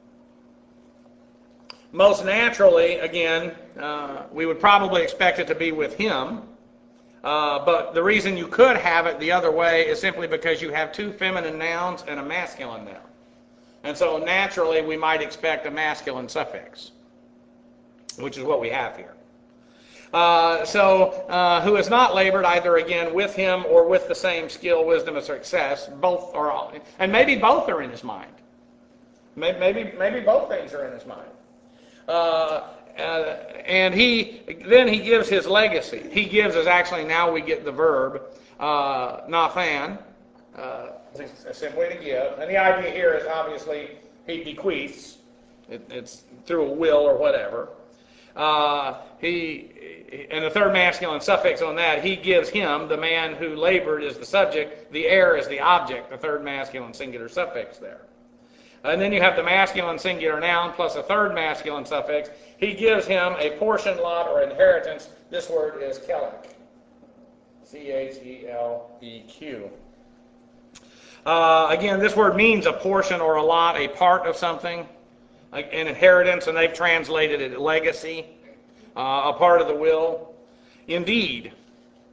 Speaker 1: Most naturally, again, uh, we would probably expect it to be with him. Uh, but the reason you could have it the other way is simply because you have two feminine nouns and a masculine noun. And so naturally we might expect a masculine suffix, which is what we have here. Uh, so, uh, who has not labored either again with him or with the same skill, wisdom, and success. Both are, all, and maybe both are in his mind. Maybe, maybe, maybe both things are in his mind. Uh, uh, and he then he gives his legacy. He gives is actually, now we get the verb, uh, nathan, uh, simply to give. And the idea here is obviously he bequeaths. It, it's through a will or whatever. Uh, he and the third masculine suffix on that, he gives him, the man who labored is the subject, the heir is the object, the third masculine singular suffix there. And then you have the masculine singular noun plus a third masculine suffix. He gives him a portion, lot, or inheritance. This word is kelek. C H E L E Q. Uh, again, this word means a portion or a lot, a part of something, like an inheritance, and they've translated it legacy, uh, a part of the will. Indeed,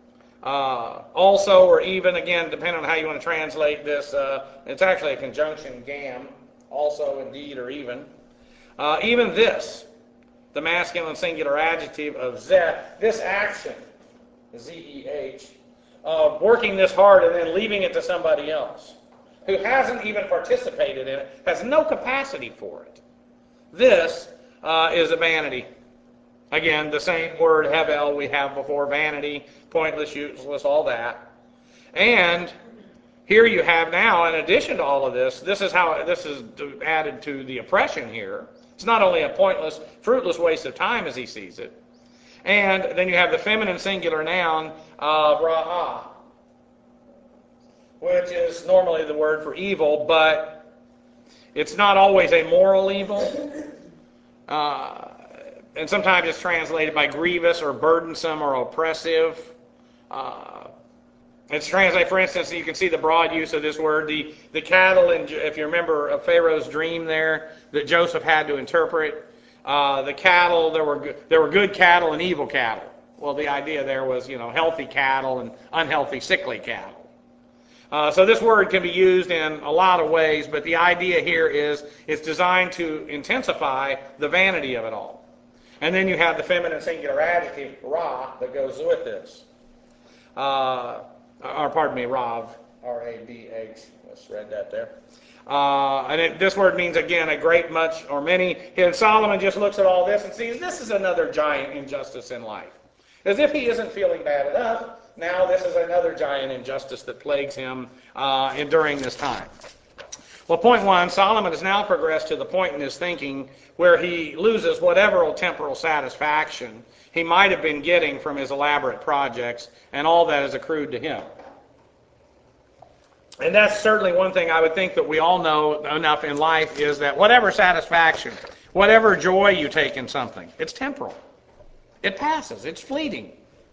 Speaker 1: Uh, also, or even, again, depending on how you want to translate this, uh, it's actually a conjunction, gam, also, indeed, or even. Uh, even this, the masculine singular adjective of zeh, this action, Z E H, of working this hard and then leaving it to somebody else who hasn't even participated in it, has no capacity for it. This uh, is a vanity. Again, the same word, hevel, we have before, vanity, pointless, useless, all that. And here you have now, in addition to all of this, this is how this is added to the oppression here. It's not only a pointless, fruitless waste of time as he sees it. And then you have the feminine singular noun, uh, ra'ah, which is normally the word for evil, but it's not always a moral evil. Uh, and sometimes it's translated by grievous or burdensome or oppressive. Uh, it's translated, for instance, you can see the broad use of this word. The, the cattle, in, if you remember of Pharaoh's dream there, that Joseph had to interpret. Uh, the cattle, there were good, there were good cattle and evil cattle. Well, the idea there was, you know, healthy cattle and unhealthy, sickly cattle. Uh, so this word can be used in a lot of ways, but the idea here is it's designed to intensify the vanity of it all. And then you have the feminine singular adjective, ra, that goes with this. Uh, or pardon me, rav, R A B H. Let's read that there. Uh, and it, this word means, again, a great, much, or many. And Solomon just looks at all this and sees this is another giant injustice in life. As if he isn't feeling bad enough, now this is another giant injustice that plagues him uh, during this time. Well, point one, Solomon has now progressed to the point in his thinking where he loses whatever temporal satisfaction he might have been getting from his elaborate projects and all that has accrued to him. And that's certainly one thing I would think that we all know enough in life is that whatever satisfaction, whatever joy you take in something, it's temporal. It passes. It's fleeting.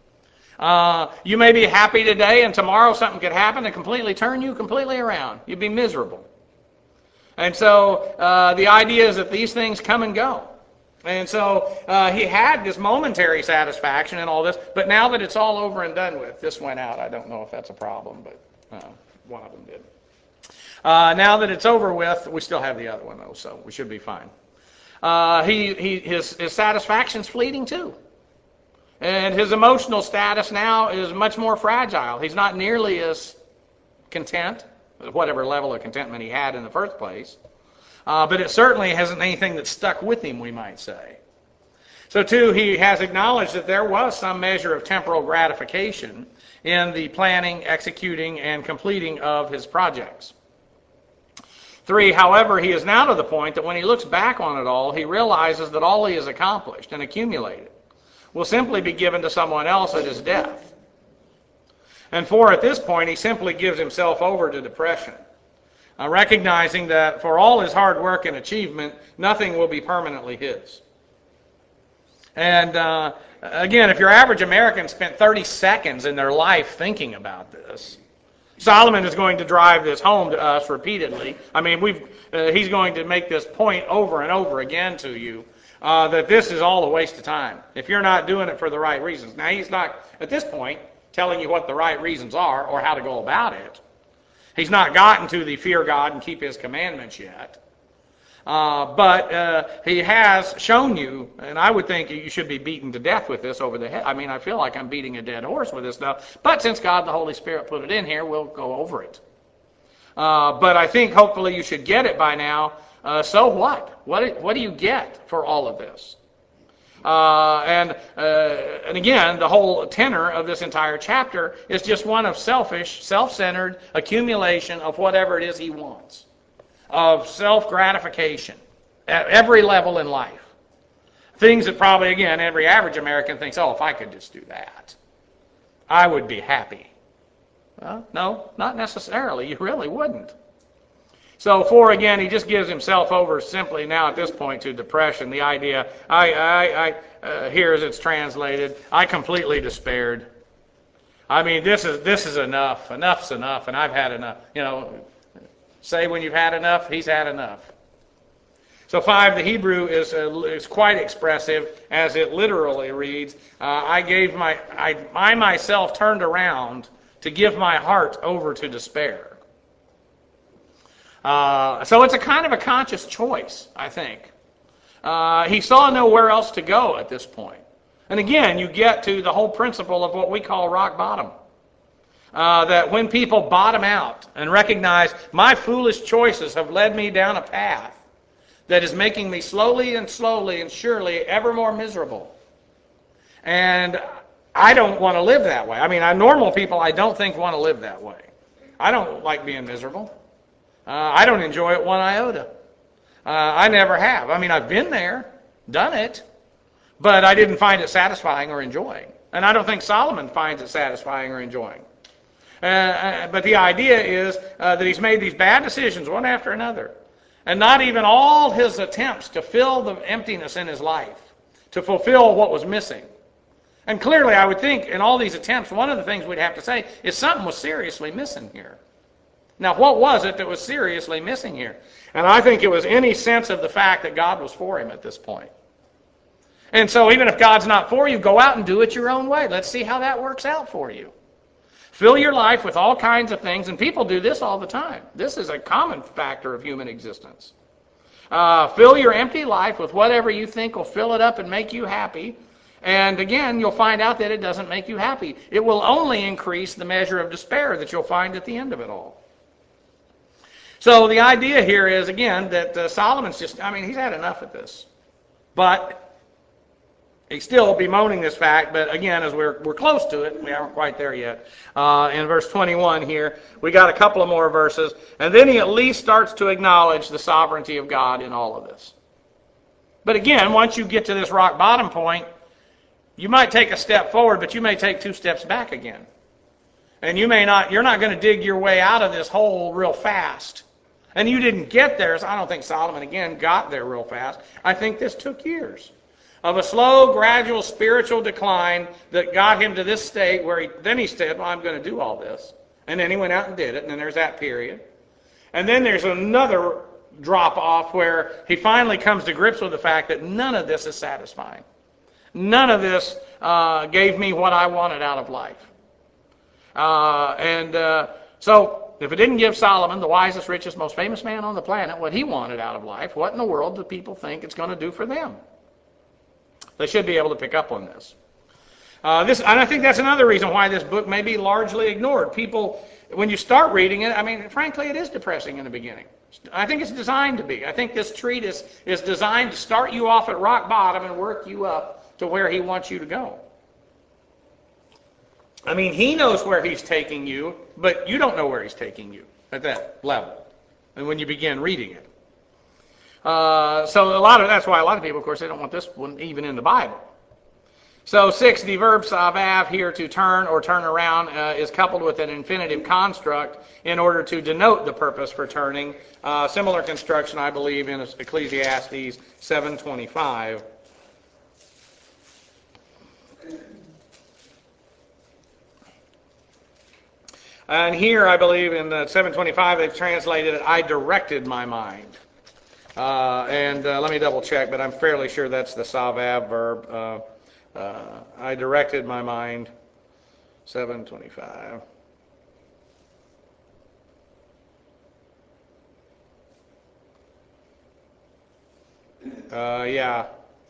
Speaker 1: Uh, you may be happy today, and tomorrow something could happen and completely turn you completely around. You'd be miserable. And so uh, the idea is that these things come and go. And so uh, he had this momentary satisfaction and all this, but now that it's all over and done with, this went out. I don't know if that's a problem, but uh, one of them did. Uh, now that it's over with, we still have the other one, though, so we should be fine. Uh, he, he, his, his satisfaction's fleeting, too. And his emotional status now is much more fragile. He's not nearly as content, whatever level of contentment he had in the first place. Uh, but it certainly hasn't anything that stuck with him, we might say. So, too, he has acknowledged that there was some measure of temporal gratification in the planning, executing, and completing of his projects. Three, however, he is now to the point that when he looks back on it all, he realizes that all he has accomplished and accumulated will simply be given to someone else at his death. And four, at this point, he simply gives himself over to depression, uh, recognizing that for all his hard work and achievement, nothing will be permanently his. And uh, again, if your average American spent thirty seconds in their life thinking about this, Solomon is going to drive this home to us repeatedly. I mean, we've uh, he's going to make this point over and over again to you. Uh, that this is all a waste of time if you're not doing it for the right reasons. Now, he's not, at this point, telling you what the right reasons are or how to go about it. He's not gotten to the fear God and keep his commandments yet. Uh, but uh, he has shown you, and I would think you should be beaten to death with this over the head. I mean, I feel like I'm beating a dead horse with this stuff. But since God and the Holy Spirit put it in here, we'll go over it. Uh, but I think hopefully you should get it by now. Uh, so what? What what do you get for all of this? Uh, and uh, and again, the whole tenor of this entire chapter is just one of selfish, self-centered accumulation of whatever it is he wants, of self-gratification at every level in life. Things that probably, again, every average American thinks, oh, if I could just do that, I would be happy. Well, no, not necessarily. You really wouldn't. So, four, again, he just gives himself over simply now at this point to depression. The idea, I, I, I uh, here as it's translated, I completely despaired. I mean, this is this is enough. Enough's enough, and I've had enough. You know, say when you've had enough, he's had enough. So five, the Hebrew is uh, is quite expressive, as it literally reads, uh, I gave my, I, I myself turned around to give my heart over to despair. Uh, so it's a kind of a conscious choice, I think. Uh, he saw nowhere else to go at this point. And again, you get to the whole principle of what we call rock bottom. Uh, that when people bottom out and recognize my foolish choices have led me down a path that is making me slowly and slowly and surely ever more miserable. And I don't want to live that way. I mean, I, normal people I don't think want to live that way. I don't like being miserable. Uh, I don't enjoy it one iota. Uh, I never have. I mean, I've been there, done it, but I didn't find it satisfying or enjoying. And I don't think Solomon finds it satisfying or enjoying. Uh, but the idea is uh, that he's made these bad decisions one after another. And not even all his attempts to fill the emptiness in his life, to fulfill what was missing. And clearly, I would think, in all these attempts, one of the things we'd have to say is something was seriously missing here. Now, what was it that was seriously missing here? And I think it was any sense of the fact that God was for him at this point. And so even if God's not for you, go out and do it your own way. Let's see how that works out for you. Fill your life with all kinds of things, and people do this all the time. This is a common factor of human existence. Uh, fill your empty life with whatever you think will fill it up and make you happy. And again, you'll find out that it doesn't make you happy. It will only increase the measure of despair that you'll find at the end of it all. So the idea here is, again, that uh, Solomon's just, I mean, he's had enough of this. But he's still bemoaning this fact, but again, as we're we're close to it, we aren't quite there yet. Uh, in verse twenty-one here, we got a couple of more verses, and then he at least starts to acknowledge the sovereignty of God in all of this. But again, once you get to this rock bottom point, you might take a step forward, but you may take two steps back again. And you may not, you're not going to dig your way out of this hole real fast. And you didn't get there, so I don't think Solomon, again, got there real fast. I think this took years of a slow, gradual spiritual decline that got him to this state where he, then he said, well, I'm going to do all this. And then he went out and did it, and then there's that period. And then there's another drop off where he finally comes to grips with the fact that none of this is satisfying. None of this uh, gave me what I wanted out of life. Uh, and uh, so if it didn't give Solomon, the wisest, richest, most famous man on the planet, what he wanted out of life, what in the world do people think it's going to do for them? They should be able to pick up on this. Uh, this, and I think that's another reason why this book may be largely ignored. People, when you start reading it, I mean, frankly, it is depressing in the beginning. I think it's designed to be. I think this treatise is designed to start you off at rock bottom and work you up to where he wants you to go. I mean, he knows where he's taking you, but you don't know where he's taking you at that level. And when you begin reading it. Uh, so a lot of that's why a lot of people, of course, they don't want this one even in the Bible. So six, the verb savav here, to turn or turn around, uh, is coupled with an infinitive construct in order to denote the purpose for turning. Uh, similar construction, I believe, in Ecclesiastes seven twenty-five. And here, I believe, in uh, seven twenty-five, they've translated it, I directed my mind. Uh, and uh, let me double check, but I'm fairly sure that's the savav verb. Uh, uh, I directed my mind, seven twenty-five. Uh, yeah.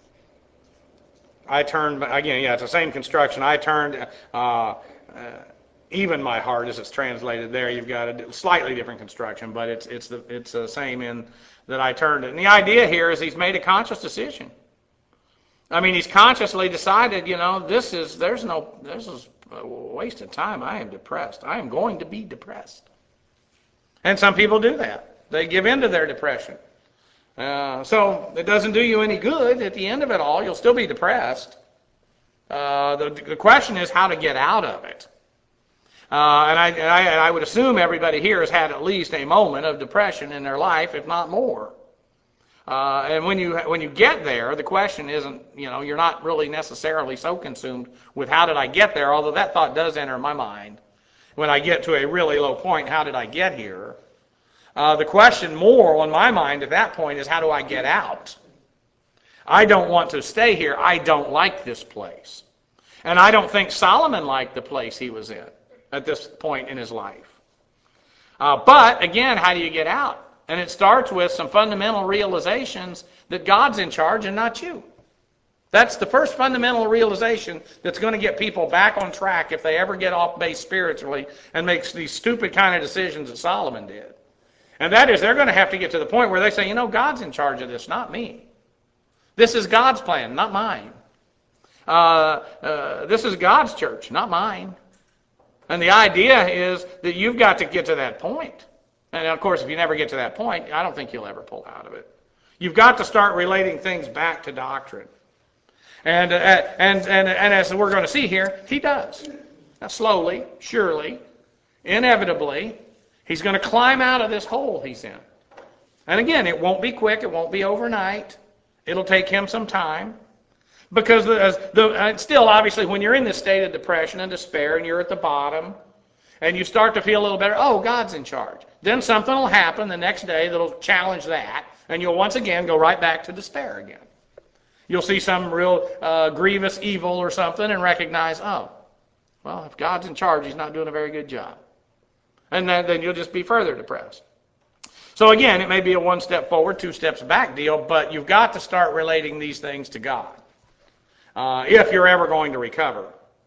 Speaker 1: I turned, again, yeah, it's the same construction. I turned, uh, uh, even my heart, as it's translated there. You've got a slightly different construction, but it's it's the it's the same in that I turned it. And the idea here is he's made a conscious decision. I mean, he's consciously decided, you know, this is there's no this is a waste of time. I am depressed. I am going to be depressed. And some people do that. They give in to their depression. Uh, so it doesn't do you any good. At the end of it all, you'll still be depressed. Uh, the, the question is how to get out of it. Uh, and, I, and, I, and I would assume everybody here has had at least a moment of depression in their life, if not more. Uh, and when you when you get there, the question isn't, you know, you're not really necessarily so consumed with how did I get there, although that thought does enter my mind. When I get to a really low point, how did I get here? Uh, the question more on my mind at that point is, how do I get out? I don't want to stay here. I don't like this place. And I don't think Solomon liked the place he was in at this point in his life. Uh, but, again, how do you get out? And it starts with some fundamental realizations that God's in charge and not you. That's the first fundamental realization that's going to get people back on track if they ever get off base spiritually and make these stupid kind of decisions that Solomon did. And that is, they're going to have to get to the point where they say, you know, God's in charge of this, not me. This is God's plan, not mine. Uh, uh, this is God's church, not mine. And the idea is that you've got to get to that point. And of course, if you never get to that point, I don't think you'll ever pull out of it. You've got to start relating things back to doctrine. And, uh, and, and, and as we're going to see here, he does. Now, slowly, surely, inevitably, he's going to climb out of this hole he's in. And again, it won't be quick. It won't be overnight. It'll take him some time. Because the, the, uh, still, obviously, when you're in this state of depression and despair and you're at the bottom and you start to feel a little better, oh, God's in charge. Then something will happen the next day that'll challenge that, and you'll once again go right back to despair again. You'll see some real uh, grievous evil or something and recognize, oh, well, if God's in charge, he's not doing a very good job. And then, then you'll just be further depressed. So again, it may be a one step forward, two steps back deal, but you've got to start relating these things to God. Uh, if you're ever going to recover.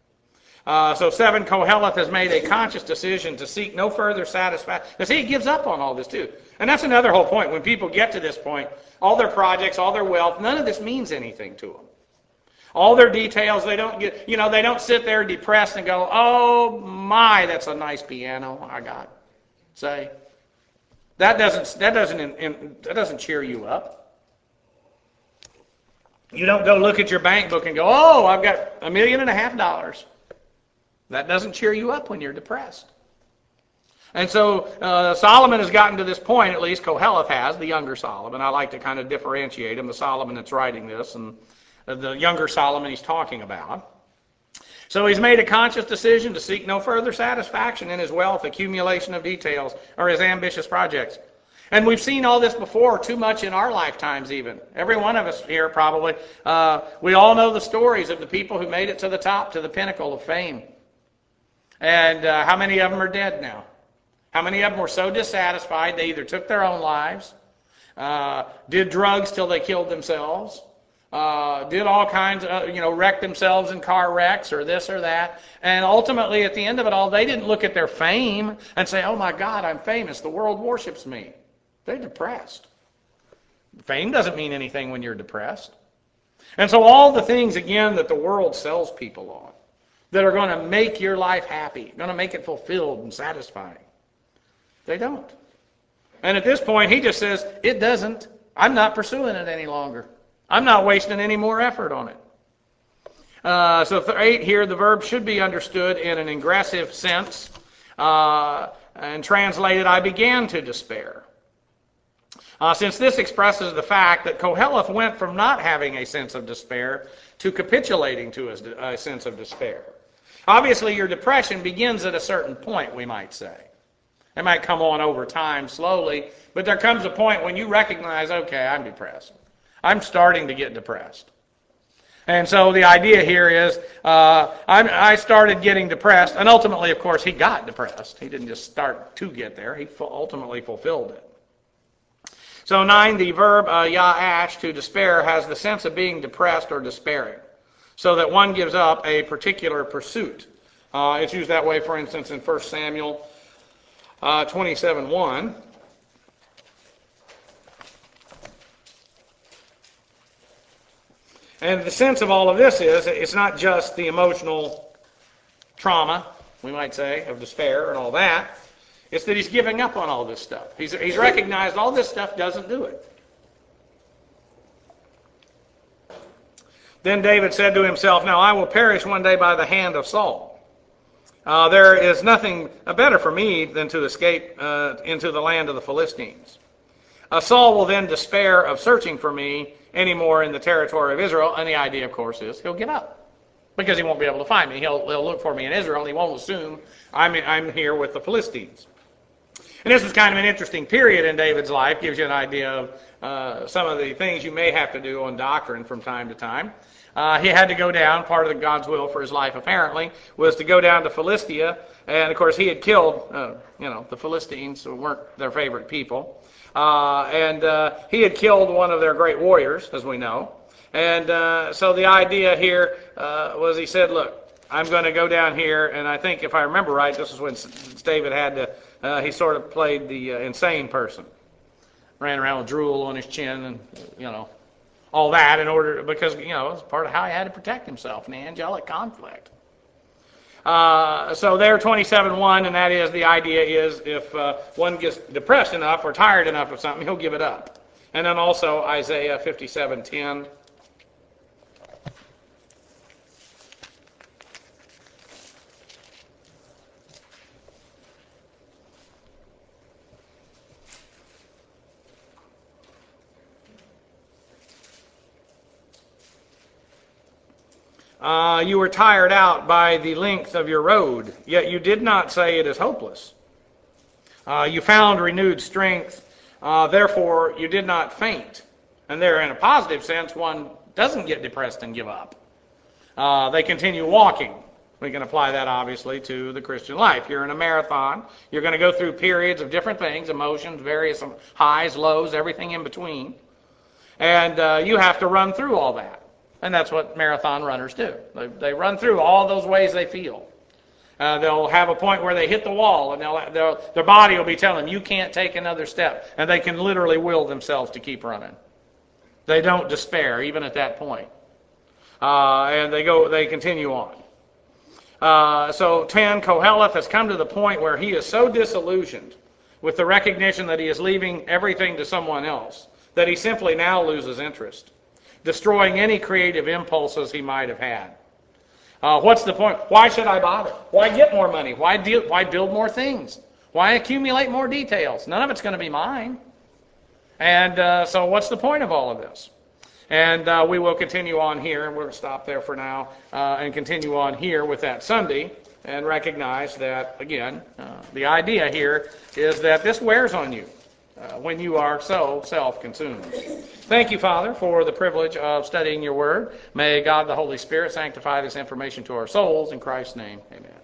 Speaker 1: Uh, so seven, Koheleth has made a conscious decision to seek no further satisfaction. Now see, he gives up on all this too. And that's another whole point. When people get to this point, all their projects, all their wealth, none of this means anything to them. All their details, they don't get, you know, they don't sit there depressed and go, oh my, that's a nice piano I got. Say, that doesn't, that doesn't, that doesn't cheer you up. You don't go look at your bank book and go, oh, I've got a million and a half dollars. That doesn't cheer you up when you're depressed. And so uh, Solomon has gotten to this point, at least Koheleth has, the younger Solomon. I like to kind of differentiate him, the Solomon that's writing this and the younger Solomon he's talking about. So he's made a conscious decision to seek no further satisfaction in his wealth, accumulation of details, or his ambitious projects. And we've seen all this before, too much in our lifetimes even. Every one of us here probably. Uh, we all know the stories of the people who made it to the top, to the pinnacle of fame. And uh, how many of them are dead now? How many of them were so dissatisfied they either took their own lives, uh, did drugs till they killed themselves, uh, did all kinds of, you know, wrecked themselves in car wrecks or this or that. And ultimately, at the end of it all, they didn't look at their fame and say, oh my God, I'm famous. The world worships me. They're depressed. Fame doesn't mean anything when you're depressed. And so all the things, again, that the world sells people on, that are going to make your life happy, going to make it fulfilled and satisfying, they don't. And at this point, he just says, it doesn't. I'm not pursuing it any longer. I'm not wasting any more effort on it. Uh, so for eight here, the verb should be understood in an ingressive sense. Uh, and translated, I began to despair. Uh, since this expresses the fact that Koheleth went from not having a sense of despair to capitulating to a, a sense of despair. Obviously, your depression begins at a certain point, we might say. It might come on over time slowly, but there comes a point when you recognize, okay, I'm depressed. I'm starting to get depressed. And so the idea here is, uh, I, I started getting depressed, and ultimately, of course, he got depressed. He didn't just start to get there. He ultimately fulfilled it. So nine, the verb uh, ya'ash, to despair, has the sense of being depressed or despairing, so that one gives up a particular pursuit. Uh, it's used that way, for instance, in First Samuel uh, twenty-seven one. And the sense of all of this is, it's not just the emotional trauma, we might say, of despair and all that. It's that he's giving up on all this stuff. He's, he's recognized all this stuff doesn't do it. Then David said to himself, now I will perish one day by the hand of Saul. Uh, there is nothing better for me than to escape uh, into the land of the Philistines. Uh, Saul will then despair of searching for me anymore in the territory of Israel. And the idea, of course, is he'll give up, because he won't be able to find me. He'll, he'll look for me in Israel. He won't assume I'm, I'm here with the Philistines. And this was kind of an interesting period in David's life. Gives you an idea of uh, some of the things you may have to do on doctrine from time to time. Uh, he had to go down. Part of the God's will for his life, apparently, was to go down to Philistia. And, of course, he had killed, uh, you know, the Philistines, who weren't their favorite people. Uh, and uh, he had killed one of their great warriors, as we know. And uh, so the idea here uh, was he said, look, I'm going to go down here. And I think, if I remember right, this is when David had to, uh, he sort of played the uh, insane person. Ran around with drool on his chin and, you know, all that in order, because, you know, it's part of how he had to protect himself in the angelic conflict. Uh, so there, twenty-seven one, and that is, the idea is if uh, one gets depressed enough or tired enough of something, he'll give it up. And then also Isaiah fifty-seven ten. Uh, you were tired out by the length of your road, yet you did not say it is hopeless. Uh, you found renewed strength, uh, therefore you did not faint. And there, in a positive sense, one doesn't get depressed and give up. Uh, they continue walking. We can apply that, obviously, to the Christian life. You're in a marathon. You're going to go through periods of different things, emotions, various highs, lows, everything in between. And uh, you have to run through all that. And that's what marathon runners do. They, they run through all those ways they feel. Uh, they'll have a point where they hit the wall, and they'll, they'll, their body will be telling them, you can't take another step. And they can literally will themselves to keep running. They don't despair, even at that point. Uh, and they go, they continue on. Uh, so ten, Koheleth has come to the point where he is so disillusioned with the recognition that he is leaving everything to someone else that he simply now loses interest, destroying any creative impulses he might have had. Uh, what's the point? Why should I bother? Why get more money? Why, deal, why build more things? Why accumulate more details? None of it's going to be mine. And uh, so what's the point of all of this? And uh, we will continue on here, and we'll stop there for now, uh, and continue on here with that Sunday, and recognize that, again, uh, the idea here is that this wears on you uh, when you are so self-consumed. Thank you, Father, for the privilege of studying your word. May God the Holy Spirit sanctify this information to our souls. In Christ's name, amen.